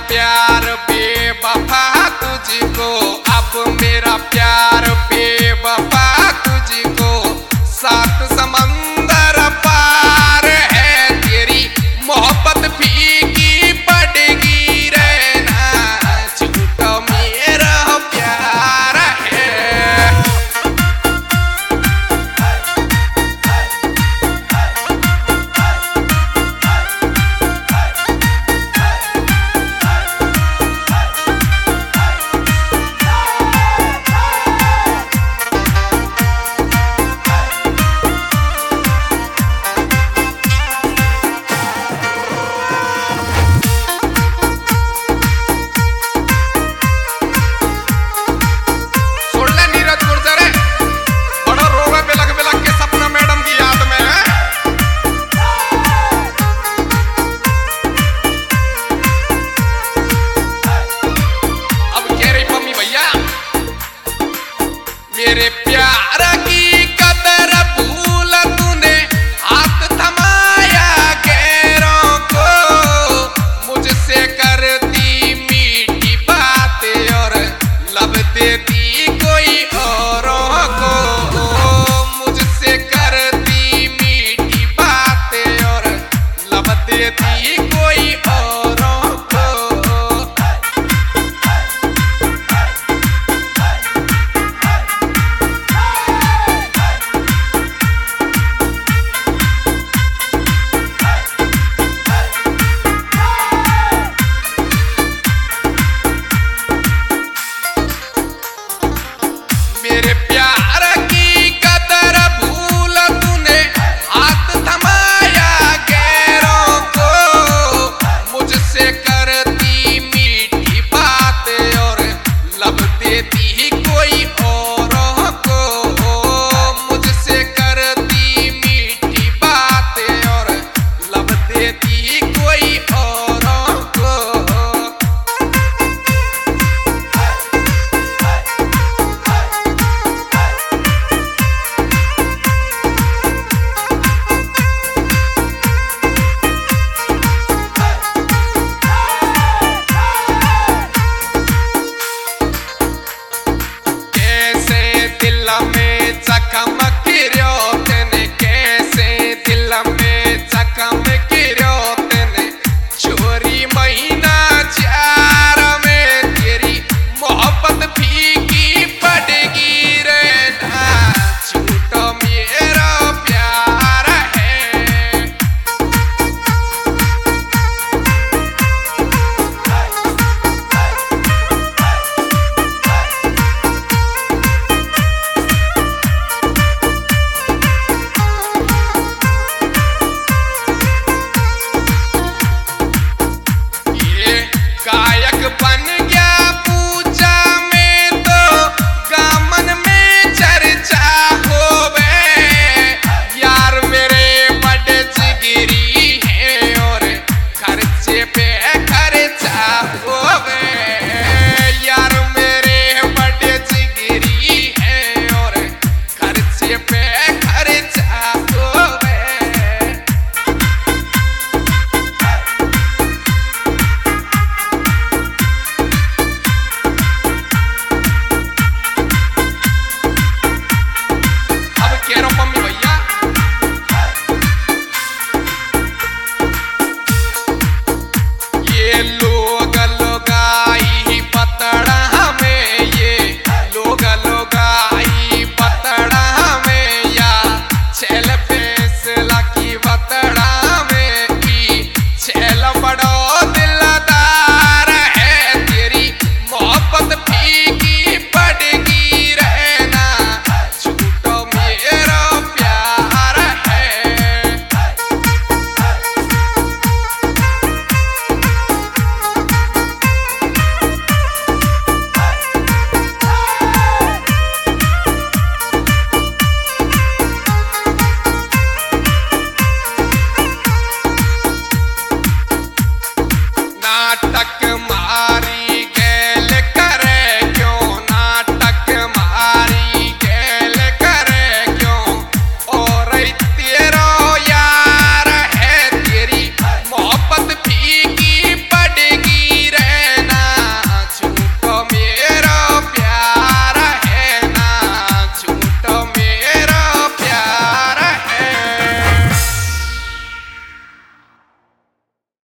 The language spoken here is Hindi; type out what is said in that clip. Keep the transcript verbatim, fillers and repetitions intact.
प्यार बेवफा तुझको, अब मेरा प्यार बेवफा तुझको, सात समंदर पार है तेरी मोहब्बत फीकी पड़ेगी रहना, झूठा मेरा प्यार है। मेरे प्यार की कदर भूल तूने, हाथ थमाया गैरों को, मुझसे करती मीठी बातें और लब देती कोई औरों को, मुझसे करती मीठी बातें और लब देती कोई औरों को। मेरे प्यार की कदर भूल तूने, हाथ थमाया गैरों को, मुझसे करती मीठी बातें और लब देती कोई औरों को, मुझसे करती मीठी बातें और लब देती कोई औरों को। दिल में जख्म गिरो तेने, कैसे दिल में जख्म गिरो तेने, चोरी महीना चार में तेरी मोहब्बत फीकी पड़ेगी रहना, झूठा मेरा प्यार है। गायक बन गया पूजा में तो गामन में चर्चा होवे, यार मेरे बड़े जिगरी हैं और खर्चे पे खर्चा होवे, यार मेरे बड़े जिगरी हैं और खर्चे पे खर्चा होवे। ये लोग लोगाई पतड़ा में, ये लोग लोगाई पतड़ा में, या छैल फैसला की बतड़ा में, की छैल बड़ो दिलदार है तेरी मोहब्बत फीकी पड़ेगी रहना, झूठा मेरा प्यार है। नाटक